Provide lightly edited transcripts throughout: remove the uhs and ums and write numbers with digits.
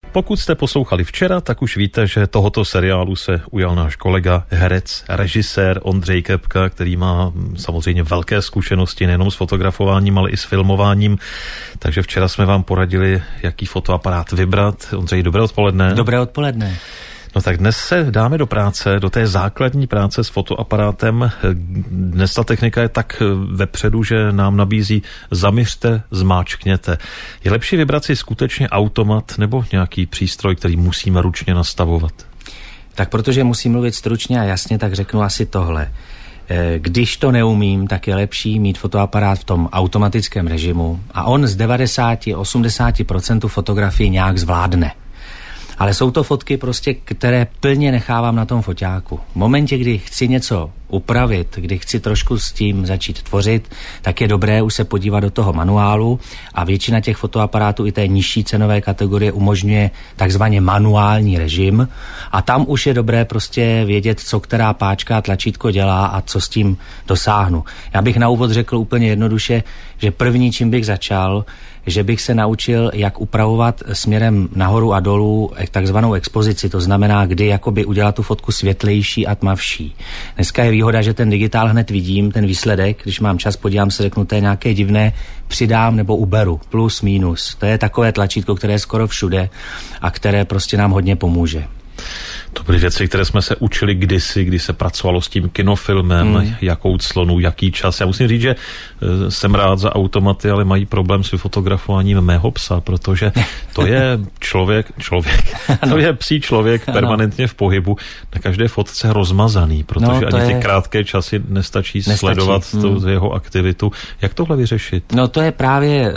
Pokud jste poslouchali včera, tak už víte, že tohoto seriálu se ujal náš kolega, herec, režisér Ondřej Kepka, který má samozřejmě velké zkušenosti nejenom s fotografováním, ale i s filmováním. Takže včera jsme vám poradili, jaký fotoaparát vybrat. Ondřej, dobré odpoledne. Dobré odpoledne. No tak dnes se dáme do práce, do té základní práce s fotoaparátem. Dnes ta technika je tak vepředu, že nám nabízí zaměřte, zmáčkněte. Je lepší vybrat si skutečně automat nebo nějaký přístroj, který musíme ručně nastavovat? Tak protože musím mluvit stručně a jasně, tak řeknu asi tohle. Když to neumím, tak je lepší mít fotoaparát v tom automatickém režimu a on z 90-80% fotografii nějak zvládne. Ale jsou to fotky prostě, které plně nechávám na tom foťáku. V momentě, kdy chci něco upravit, kdy chci trošku s tím začít tvořit, tak je dobré už se podívat do toho manuálu a většina těch fotoaparátů i té nižší cenové kategorie umožňuje takzvaně manuální režim a tam už je dobré prostě vědět, co která páčka a tlačítko dělá a co s tím dosáhnu. Já bych na úvod řekl úplně jednoduše, že první, čím bych začal, že bych se naučil, jak upravovat směrem nahoru a dolů takzvanou expozici, to znamená, kdy jakoby udělat tu fotku světlejší a tmavší. Dneska je výhoda, že ten digitál hned vidím, ten výsledek, když mám čas, podívám se, řeknu, to je nějaké divné, přidám nebo uberu, plus, minus. To je takové tlačítko, které je skoro všude a které prostě nám hodně pomůže. To byly věci, které jsme se učili kdysi, kdy se pracovalo s tím kinofilmem, jakou clonu, jaký čas. Já musím říct, že jsem rád za automaty, ale mají problém s vyfotografováním mého psa, protože to je člověk, to je psí člověk permanentně v pohybu, na každé fotce rozmazaný, protože ani ty krátké časy nestačí sledovat tu jeho aktivitu. Jak tohle vyřešit? No to je právě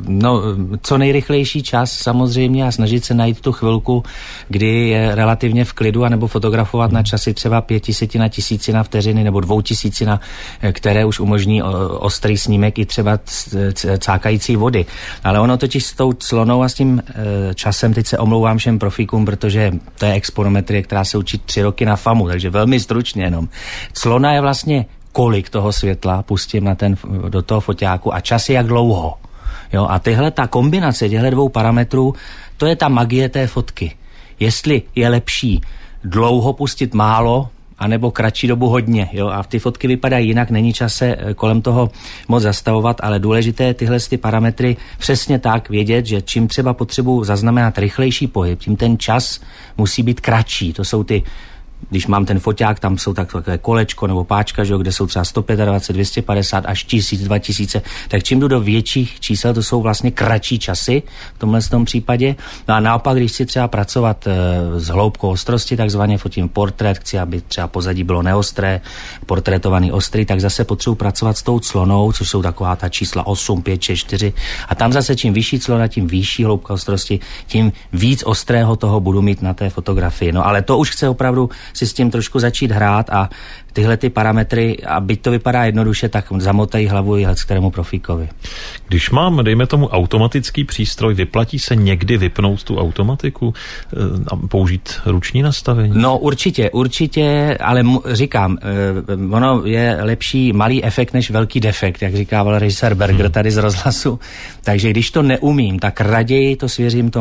co nejrychlejší čas samozřejmě a snažit se najít tu chvilku, kdy je relativně v klidu, anebo fotografovat na časy třeba 500 na tisícina vteřiny nebo 2000, které už umožní ostrý snímek i třeba cákající vody. Ale ono totiž s tou clonou a s tím časem, teď se omlouvám všem profíkům, protože to je exponometrie, která se učí 3 roky na FAMu, takže velmi stručně jenom. Clona je vlastně kolik toho světla pustím do toho foťáku a čas je jak dlouho. Jo, a ta kombinace těchto 2 parametrů, to je ta magie té fotky. Jestli je lepší dlouho pustit málo, anebo kratší dobu hodně. Jo? A ty fotky vypadají jinak, není čas se kolem toho moc zastavovat, ale důležité je tyhle parametry přesně tak vědět, že čím třeba potřebuji zaznamenat rychlejší pohyb, tím ten čas musí být kratší. To jsou když mám ten foťák, tam jsou takové kolečko nebo páčka, že, kde jsou třeba 125, 250 až 1000, 2000, tak čím jdu do větších čísel, to jsou vlastně kratší časy v tomhle případě. No a naopak, když chci třeba pracovat s hloubkou ostrosti, takzvaně fotím portrét, chci, aby třeba pozadí bylo neostré, portrétovaný ostrý, tak zase potřebuji pracovat s tou clonou, což jsou taková ta čísla 8, 5, 6, 4 a tam zase čím vyšší clona, tím vyšší hloubka ostrosti, tím víc ostrého toho budu mít na té fotografii. No ale to už chce opravdu si s tím trošku začít hrát a tyhle ty parametry, a byť to vypadá jednoduše, tak zamotají hlavu i kterému profíkovi. Když mám, dejme tomu, automatický přístroj, vyplatí se někdy vypnout tu automatiku a použít ruční nastavení? No určitě, ale říkám, ono je lepší malý efekt než velký defekt, jak říkával režisér Berger tady z rozhlasu. Takže když to neumím, tak raději to svěřím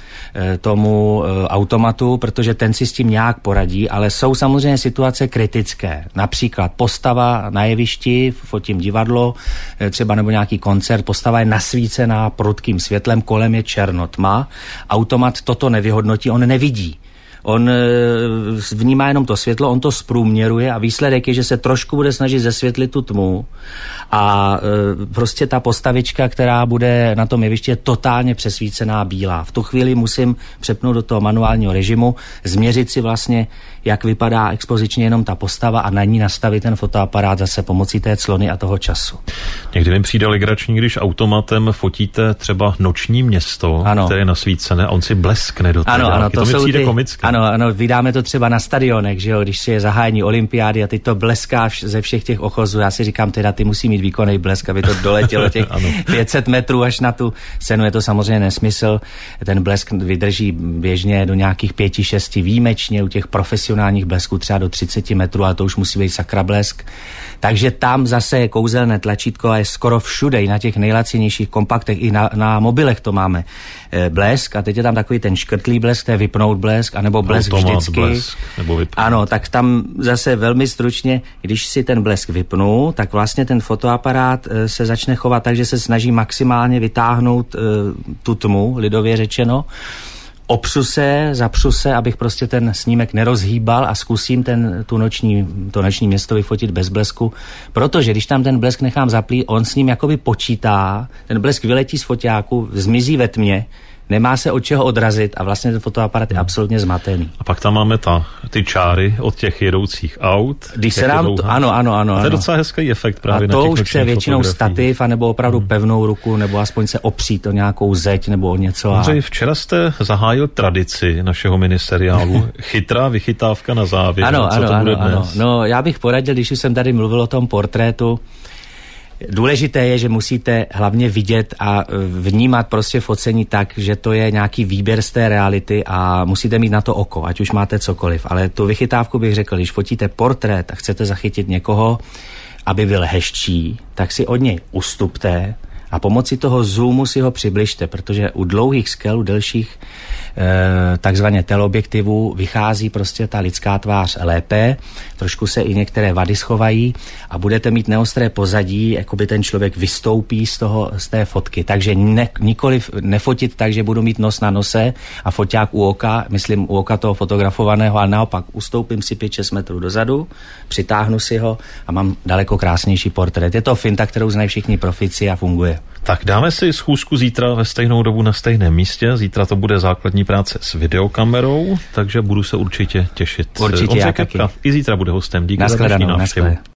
tomu automatu, protože ten si s tím nějak poradí, ale jsou samozřejmě situace kritické. Například postava na jevišti, fotím divadlo, třeba nebo nějaký koncert, postava je nasvícená prudkým světlem, kolem je černotma, automat toto nevyhodnotí, on nevidí. On vnímá jenom to světlo, on to zprůměruje a výsledek je, že se trošku bude snažit zesvětlit tu tmu a prostě ta postavička, která bude na tom jevišti, je totálně přesvícená bílá. V tu chvíli musím přepnout do toho manuálního režimu, změřit si vlastně, jak vypadá expozičně jenom ta postava a na ní nastavit ten fotoaparát zase pomocí té clony a toho času. Někdy mi přijde legrační, když automatem fotíte třeba noční město, které je nasvícené a on si bleskne do té. Ano, to mi přijde komické. Ano, vydáme to třeba na stadionech, že jo, když je zahájení olympiády a teď to bleská ze všech těch ochozů. Já si říkám, teda ty musí mít mít výkonný blesk, aby to doletělo těch 500 metrů až na tu scénu. Je to samozřejmě nesmysl. Ten blesk vydrží běžně do nějakých 5-6, výjimečně u těch profesionálních blesků třeba do 30 metrů, ale to už musí být sakra blesk. Takže tam zase je kouzelné tlačítko a je skoro všude, i na těch nejlacinějších kompaktech, i na mobilech to máme blesk a teď je tam takový ten škrtlý blesk, to je vypnout blesk, anebo blesk automat, vždycky. Blesk, nebo vypnout. Ano, tak tam zase velmi stručně, když si ten blesk vypnu, tak vlastně ten fotoaparát se začne chovat tak, že se snaží maximálně vytáhnout tu tmu, lidově řečeno. Opřu se, zapřu se, abych prostě ten snímek nerozhýbal a zkusím to noční město vyfotit bez blesku, protože když tam ten blesk nechám zaplý, on s ním jakoby počítá, ten blesk vyletí z foťáku, zmizí ve tmě, nemá se od čeho odrazit a vlastně ten fotoaparát je absolutně zmatený. A pak tam máme ty čáry od těch jedoucích aut. Když se nám ano. A to je docela hezký efekt právě. A to už chce většinou stativ, anebo opravdu pevnou ruku, nebo aspoň se opřít o nějakou zeď nebo o něco. Ondřej, včera jste zahájil tradici našeho miniseriálu. Chytrá vychytávka na závěr. Ano. Dnes? No, já bych poradil, když už jsem tady mluvil o tom portrétu, důležité je, že musíte hlavně vidět a vnímat prostě focení tak, že to je nějaký výběr z té reality a musíte mít na to oko, ať už máte cokoliv. Ale tu vychytávku bych řekl, když fotíte portrét a chcete zachytit někoho, aby byl hezčí, tak si od něj ustupte a pomocí toho zoomu si ho přibližte, protože u dlouhých skel, u delších takzvaně teleobjektivů vychází prostě ta lidská tvář lépe, trošku se i některé vady schovají a budete mít neostré pozadí, jako by ten člověk vystoupí z té fotky. Takže nikoliv nefotit tak, že budu mít nos na nose a foťák u oka, myslím u oka toho fotografovaného, ale naopak ustoupím si 5-6 metrů dozadu, přitáhnu si ho a mám daleko krásnější portrét. Je to finta, kterou znají všichni profici a funguje. Tak dáme si schůzku zítra ve stejnou dobu na stejném místě. Zítra to bude základní práce s videokamerou, takže budu se určitě těšit. Určitě, já taky. I zítra bude hostem. Díky za dnešní návštěvu.